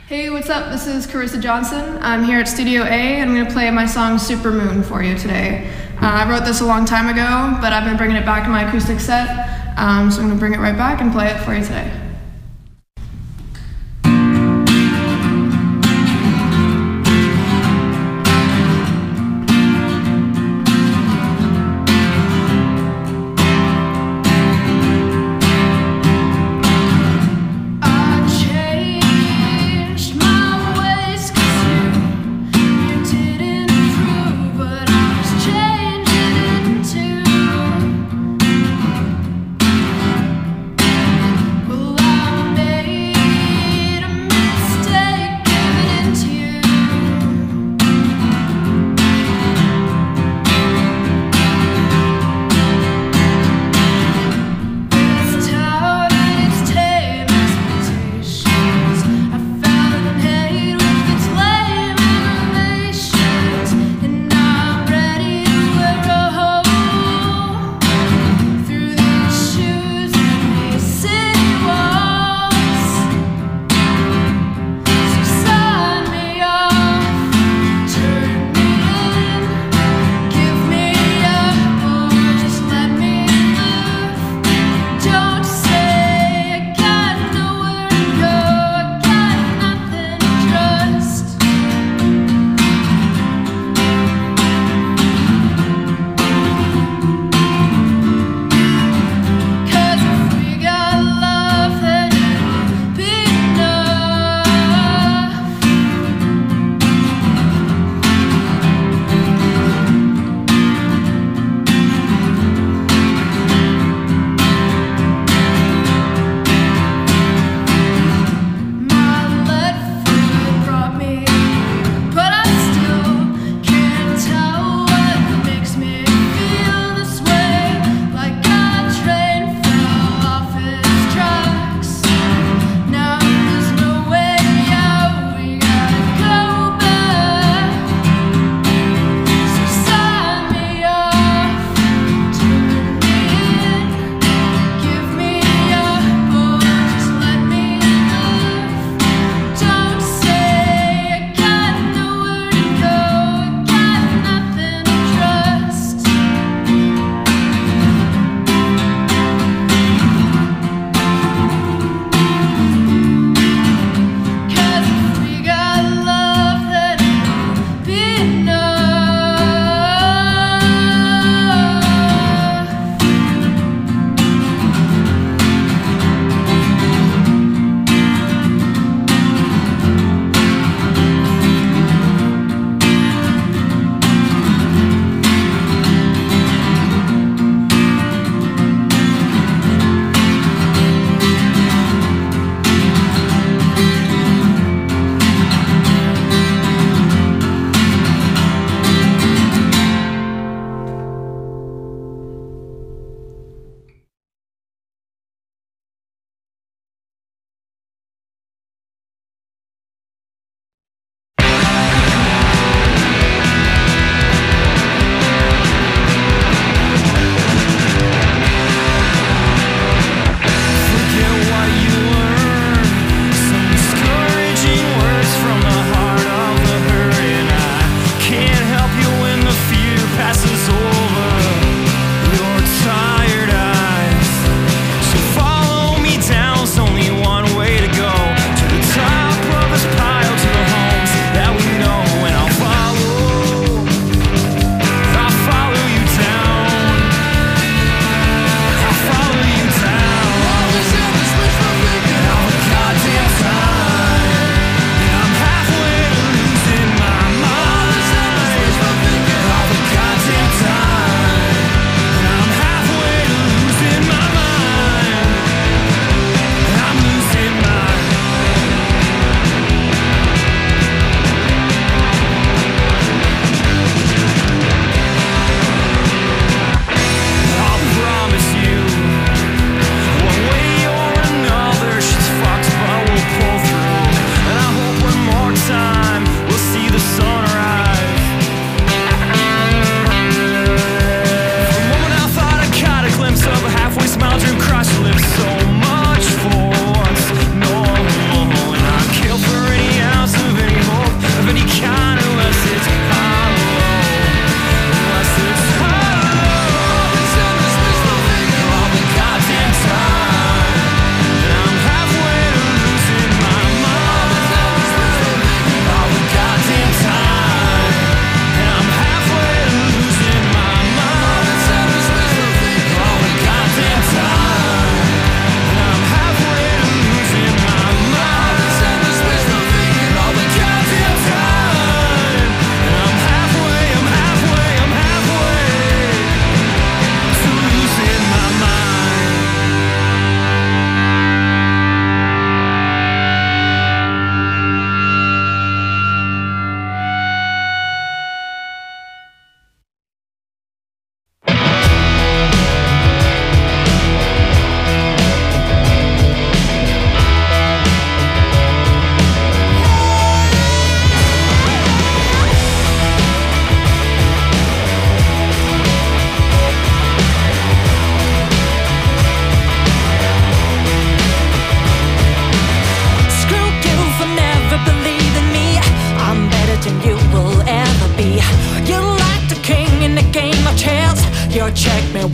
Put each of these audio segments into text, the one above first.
Hey, what's up? This is Carissa Johnson. I'm here at Studio A, and I'm going to play my song Supermoon for you today. I wrote this a long time ago, but I've been bringing it back to my acoustic set, so I'm going to bring it right back and play it for you today. Well,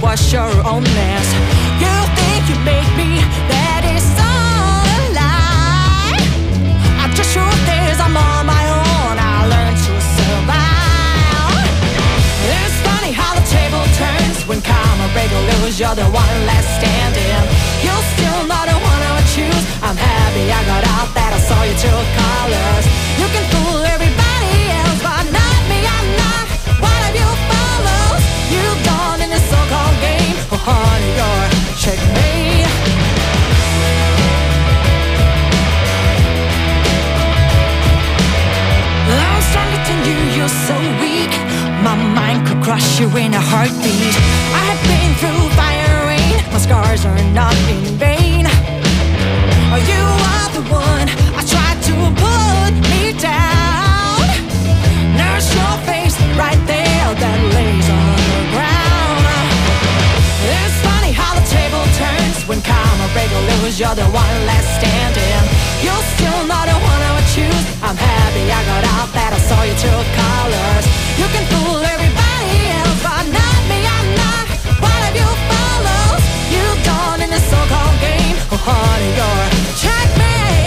crush your own mess. You think you make me, that is all a lie. The truth is I'm on my own, I learned to survive. It's funny how the table turns when karma break loose. You're the one left standing. You're still not the one I would choose. I'm happy I got out that I saw you two colors. You can fool everybody else, but not me, I'm not one of you follows. You've gone in this so-called game. Oh honey, you're checkmate. I'm stronger than you, you're so weak. My mind could crush you in a heartbeat. I have been through fire and rain. My scars are not in vain. You are the one I tried to put me down. Nurse your face right there that lays on the ground. It's funny how the table turns when karma break loose. You're the one left standing. You're still not the one I would choose. I'm happy I got out that I saw you two colors. You can fool everybody else, but not me, I'm not one of you follows. You've gone in this so-called game. Oh honey, you're checkmate.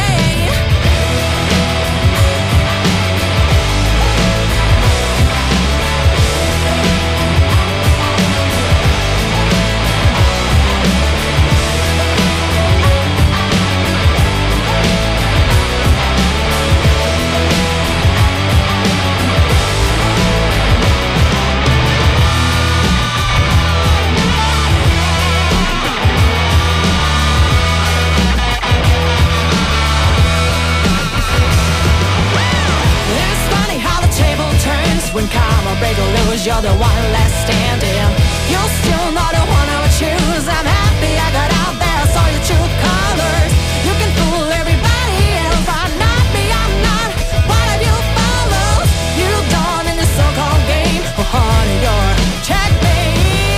When karma break loose, you're the one left standing. You're still not the one I would choose. I'm happy I got out there, I saw your true colors. You can fool everybody else, but not me, I'm not one of you follows. You've gone in this so-called game. Oh honey, you're checkmate.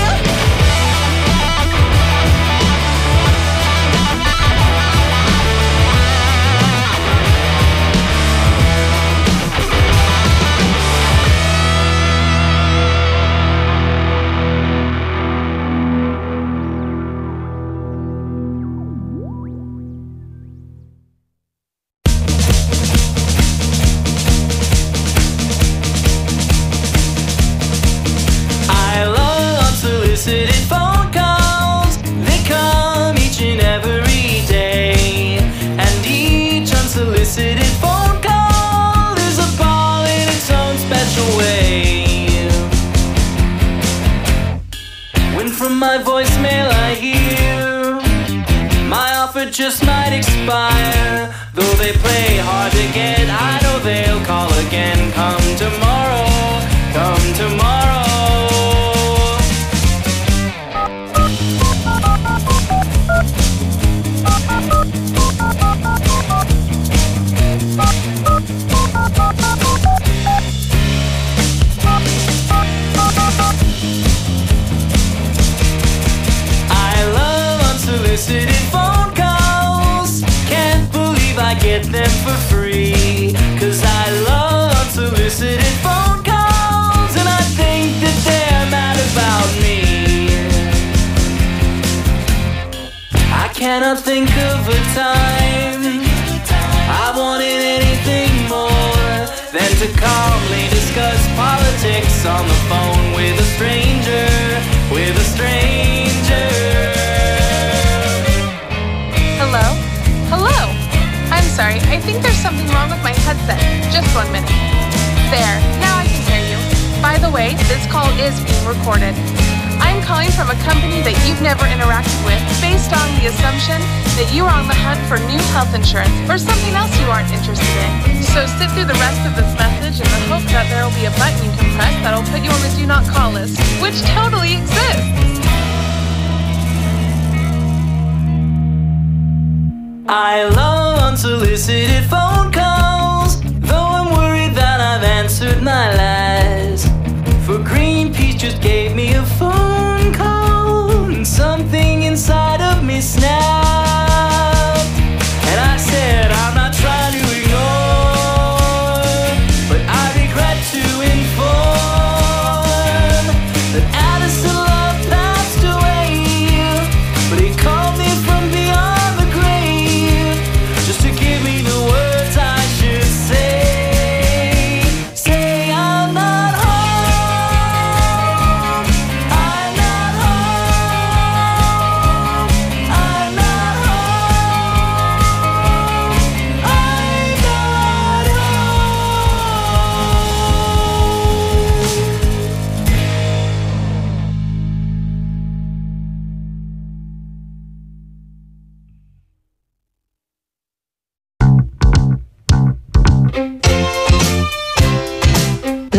Phone calls, they come each and every day. And each unsolicited phone call is a ball in its own special way. When from my voicemail I hear my offer just might expire. Though they play hard to get, I know they'll call again. Come tomorrow, come tomorrow. Unsolicited phone calls, can't believe I get them for free. Cause I love unsolicited phone calls, and I think that they're mad about me. I cannot think of a time I wanted anything more than to calmly discuss politics on the phone with a stranger, with a stranger. Hello? Hello? I'm sorry, I think there's something wrong with my headset. Just 1 minute. There, now I can hear you. By the way, this call is being recorded. I'm calling from a company that you've never interacted with based on the assumption that you are on the hunt for new health insurance or something else you aren't interested in. So sit through the rest of this message in the hope that there will be a button you can press that'll put you on the do not call list, which totally exists. I love unsolicited phone calls, though I'm worried that I've answered my last. For Greenpeace just gave me a phone call, and something inside of me snapped. And I said, I'm not trying to ignore, but I regret to inform that Addison Love passed away.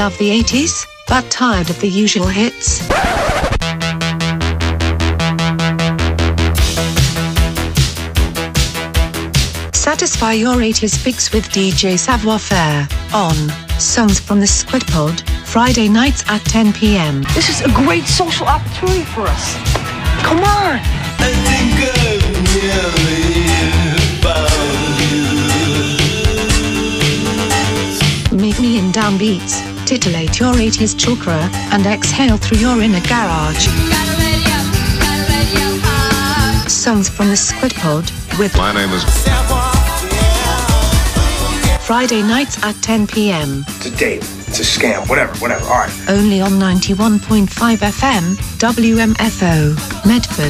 love the 80s, but tired of the usual hits? Satisfy your 80s fix with DJ Savoir Faire on Songs from the Squid Pod, Friday nights at 10 p.m. This is a great social opportunity for us. Come on! I think I'm about you. Meet me in downbeats, titillate your 80s chakra, and exhale through your inner garage. Songs from the Squid Pod with my name is Friday nights at 10 p.m. It's a date, it's a scam, whatever, all right. Only on 91.5 FM, WMFO, Medford.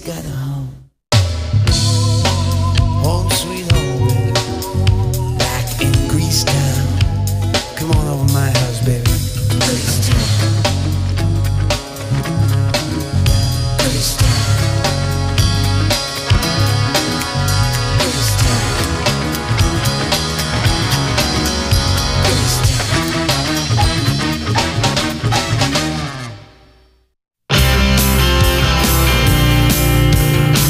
got a home. Home sweet home, baby. Back in Grease Town. Come on over my house, baby. Grease Town. Grease Town. Grease Town. Grease Town.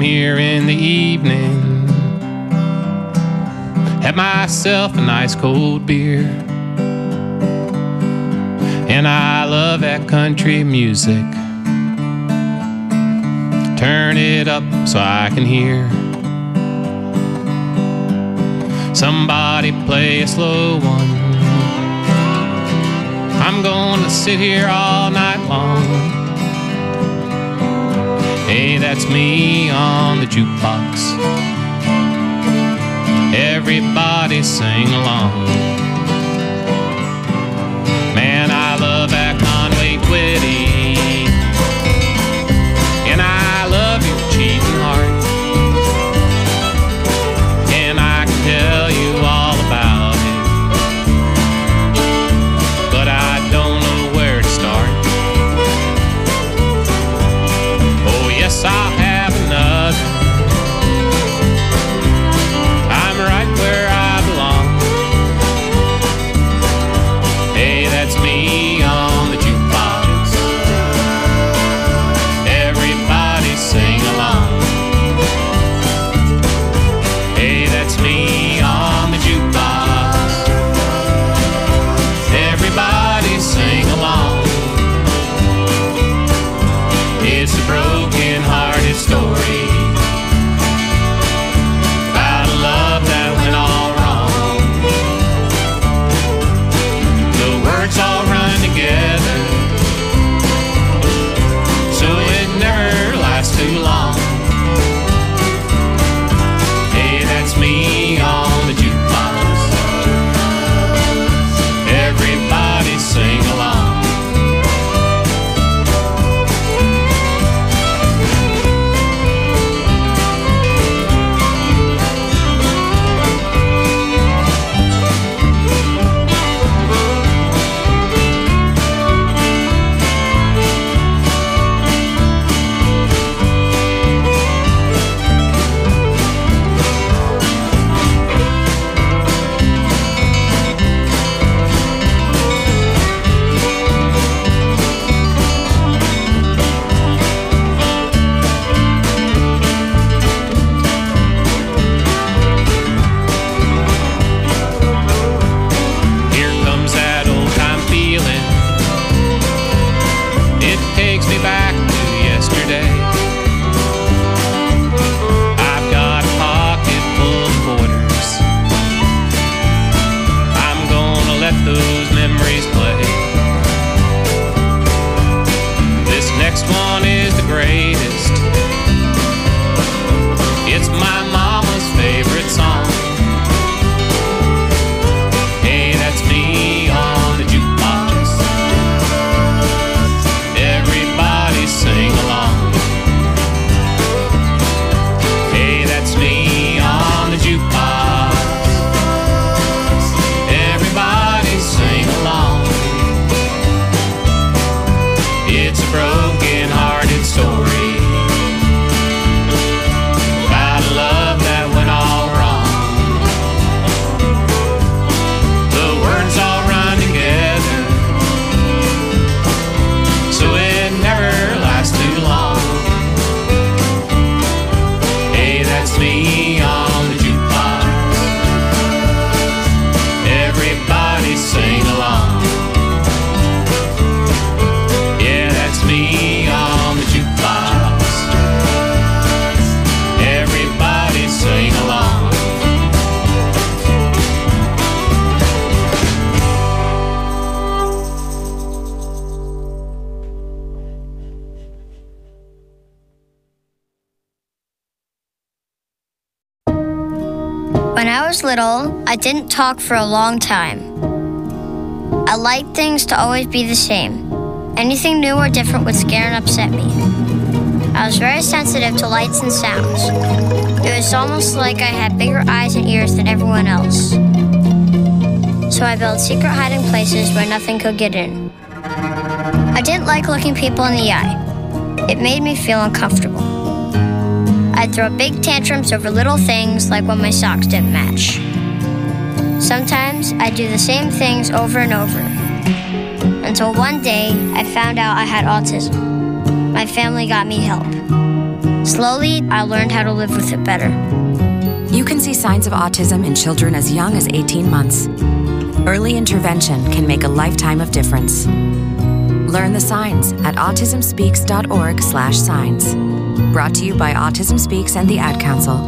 come here in the evening, have myself a nice cold beer, and I love that country music. Turn it up so I can hear somebody play a slow one. I'm gonna sit here all night long. Hey, that's me on the jukebox. Everybody sing along. Man, I love that Conway Twitty, and I love your cheating heart, and I can tell you all about it, but I don't know where to start. Oh yes, I'll have another. I'm right where I belong. Hey, that's me on the jukebox. Everybody sing along. Hey, that's me on the jukebox. Everybody sing along. It's a broken-hearted story about a love that went all wrong. The words all run together, so it never lasts too long. Hey, that's me on the jukebox. Everybody sing along. Here comes that old-time feeling. It takes me back to yesterday. I've got a pocket full of quarters. I'm gonna let those memories play. This next one is the greatest. It's my mama's favorite song. Hey, that's me on the jukebox. Everybody sing along. Hey, that's me on the jukebox. Everybody sing along. It's a broken-hearted story about a love that went all wrong. The words all run together, so it never lasts too long. Hey, that's me on the jukebox. Everybody sing along. Yeah, that's me on the jukebox. Everybody sing along. When I was little, I didn't talk for a long time. I liked things to always be the same. Anything new or different would scare and upset me. I was very sensitive to lights and sounds. It was almost like I had bigger eyes and ears than everyone else. So I built secret hiding places where nothing could get in. I didn't like looking people in the eye. It made me feel uncomfortable. I'd throw big tantrums over little things, like when my socks didn't match. Sometimes I'd do the same things over and over, until one day I found out I had autism. My family got me help. Slowly, I learned how to live with it better. You can see signs of autism in children as young as 18 months. Early intervention can make a lifetime of difference. Learn the signs at autismspeaks.org/signs. Brought to you by Autism Speaks and the Ad Council.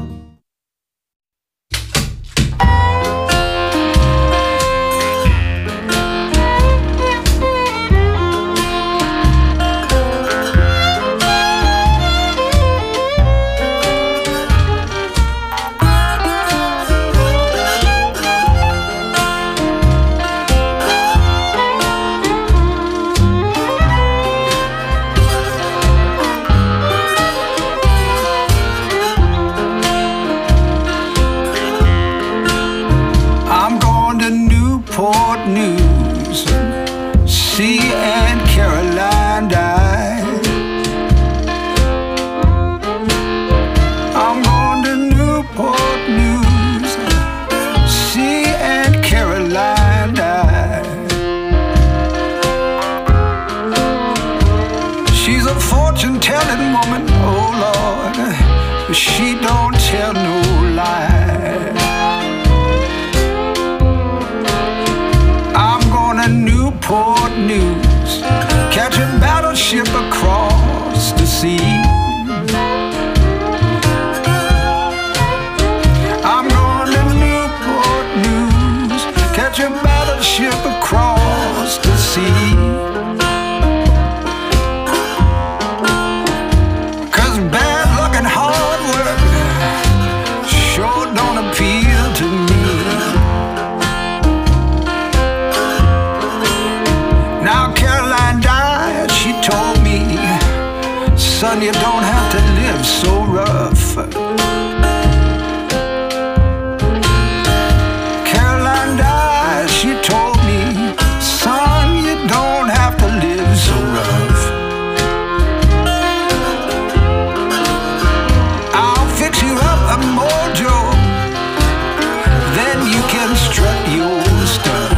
You don't have to live so rough. Caroline died, she told me, son, you don't have to live so rough. I'll fix you up a mojo, then you can strut your stuff.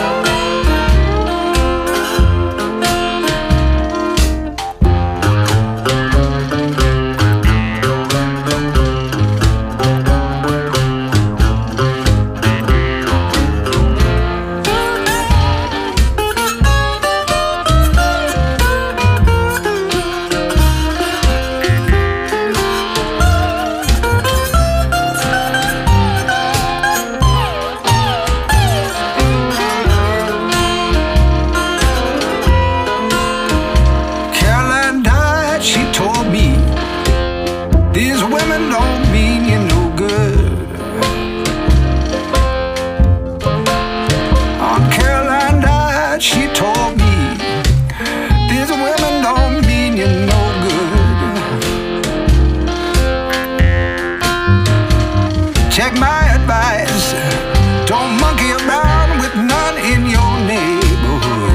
Take my advice, don't monkey around with none in your neighborhood.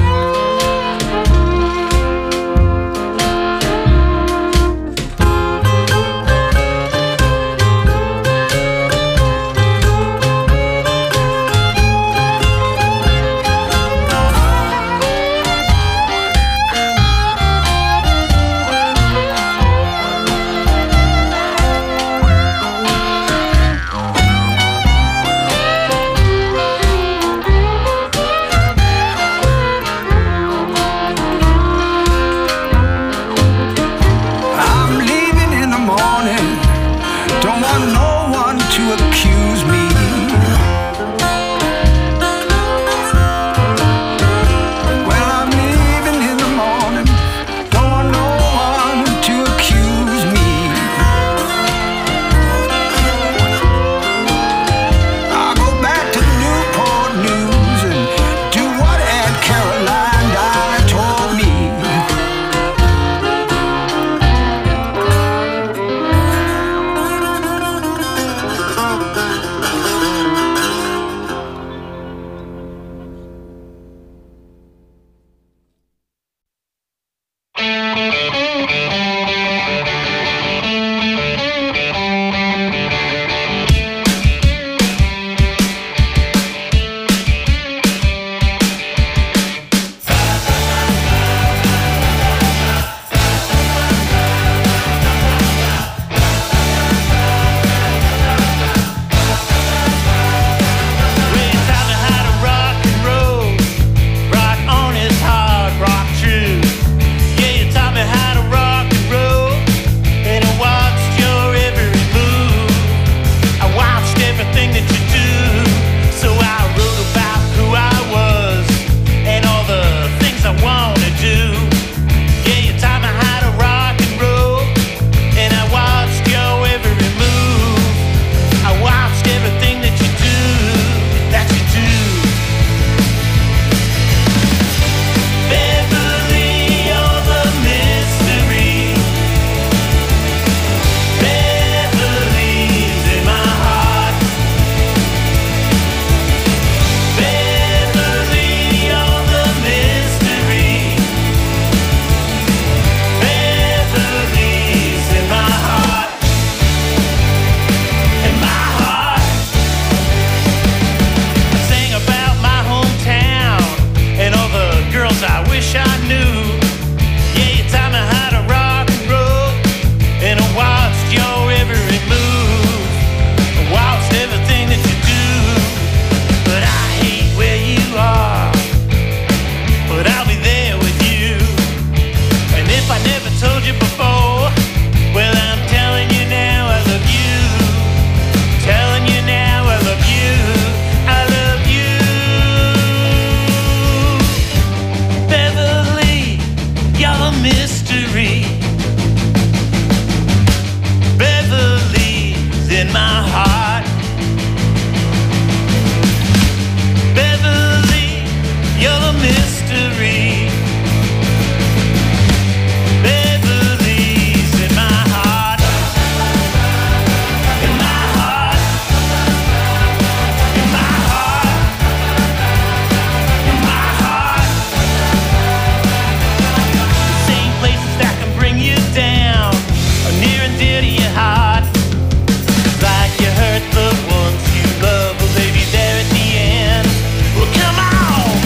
dear to your heart. Like you hurt the ones you love, but baby, there at the end. Well, come on!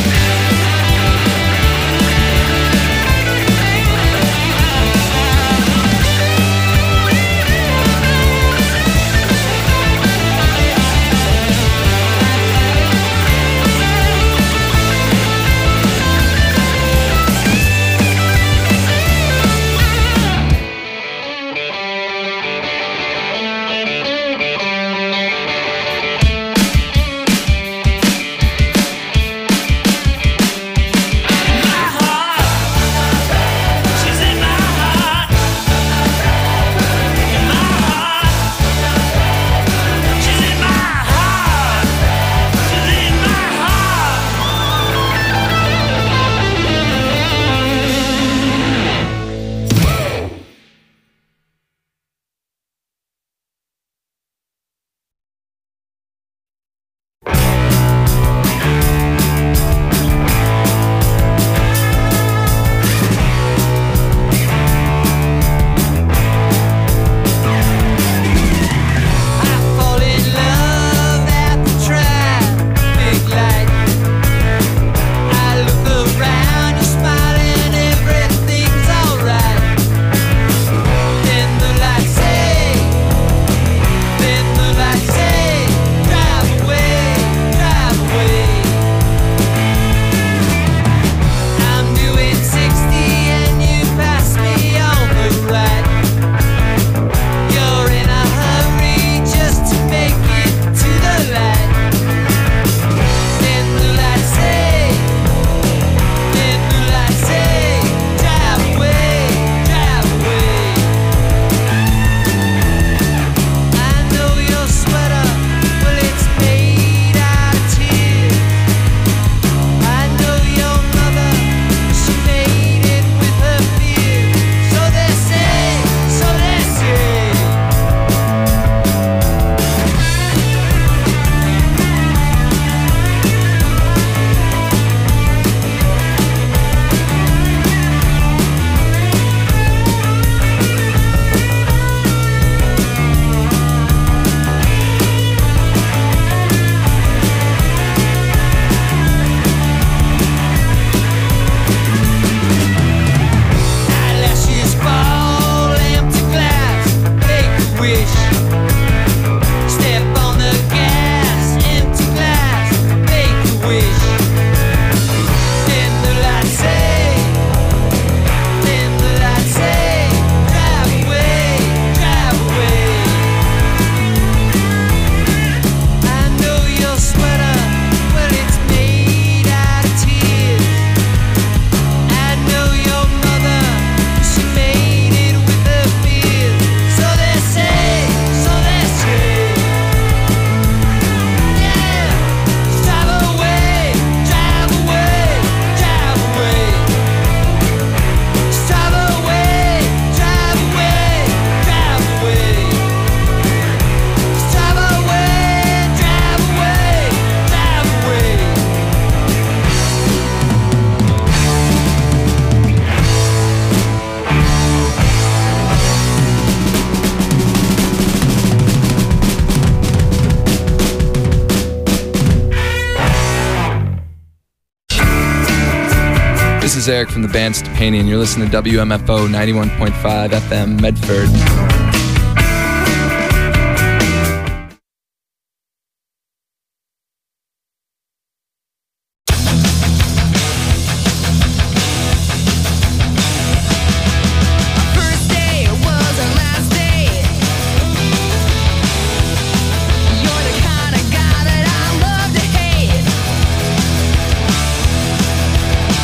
This is Eric from the band Stepanian. You're listening to WMFO 91.5 FM Medford.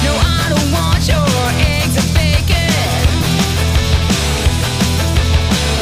Your eggs are bacon.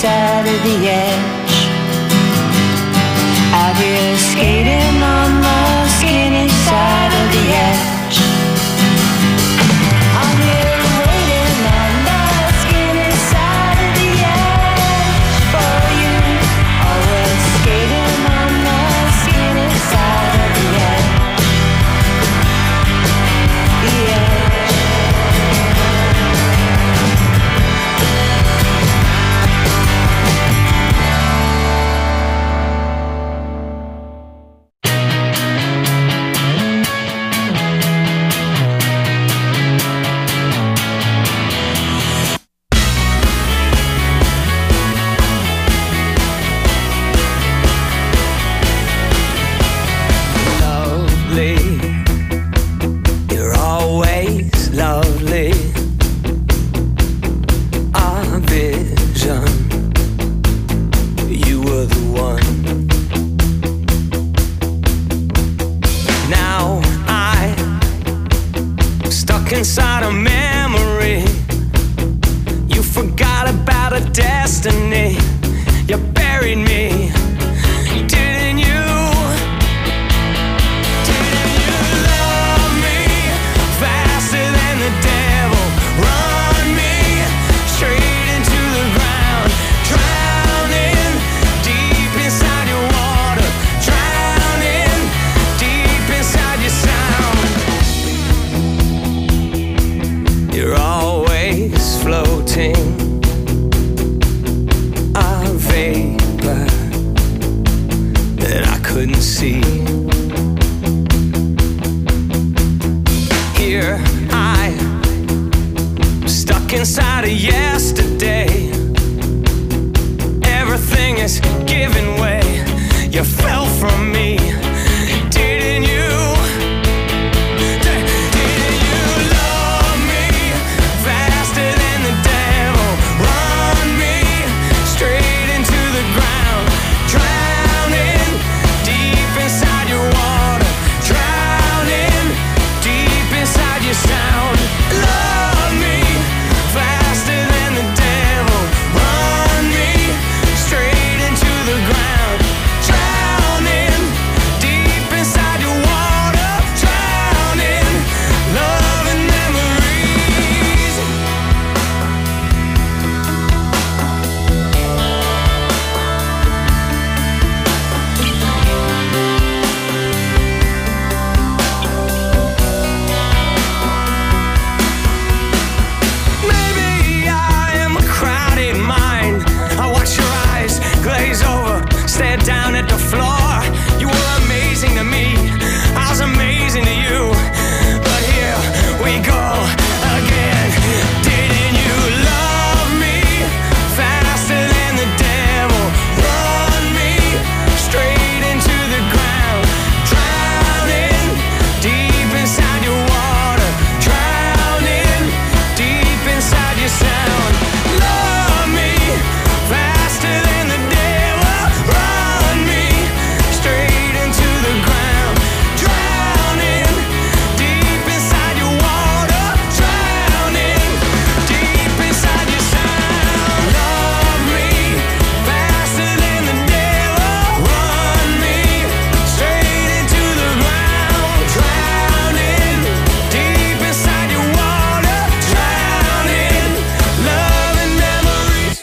side of the edge. Out here skating on the skinny side of the edge. I'm here waiting on the skinny side of the edge for you. Always skating on the skinny side of the edge. The edge. Inside a memory, you forgot about a destiny. You buried me, didn't you? Didn't you love me faster than the devil? Run me straight into the ground, drowning deep inside your water, drowning deep inside your sound. You're always floating, a vapor that I couldn't see. Here I'm stuck inside of yesterday. Everything is giving way. You fell from me, didn't you? Sound. Love me faster than the devil. Run me straight into the ground. Drowning deep inside your water. Drowning love and memories. Glaze over, stare down at the floor. You were amazing to me, I was amazing to you. But here we go again. Didn't you love me faster than the devil? Run me straight into the ground, drowning deep inside your water, drowning deep inside your sound. Love me faster than the devil. Run me straight into the ground, drowning deep inside your water, drowning deep inside your sound. Love me faster than the devil. Run me straight into the ground, drowning deep inside your water, drowning love and memories.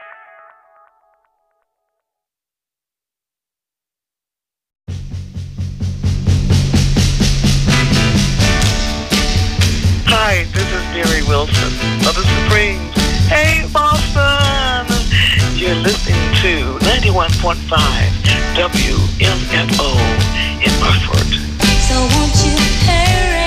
Hi, this is Mary Wilson of the Supremes. Hey, Boston! You're listening to 91.5 WMFO in Hartford. So won't you hurry?